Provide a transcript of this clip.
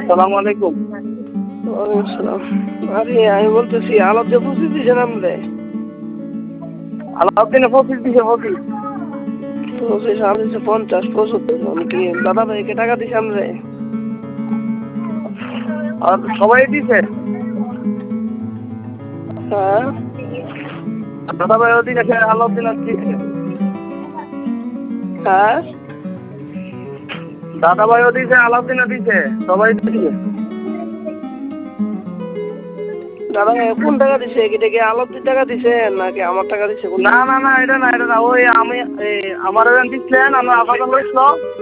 সালাম আলাইকুম। ওয়ালাইকুম আসসালাম। আরে আমি বলতেছি আলাপ যে 25 দিয়েছেন আপনি, আলাউদ্দিনে 25 দিছে 25। 25 আমি দিচ্ছি 50 75। আমি কি দাদা ভাইকে টাকা দিছি আমরে? আর সবাই দিছে। হ্যাঁ দাদা ভাইও দিছে, আলাউদ্দিন দিছে। হ্যাঁ দাদা ভাইও দিছে, আলাউদ্দিনও দিছে, সবাই দিছে। দাদা ভাই কোন টাকা দিছে? এটা কি আলাপতির টাকা দিছে নাকি আমার টাকা দিছে? না না না, এটা না, এটা না, ওই আমি আমার দিছিলেন, আমার আপাতত লইছিল।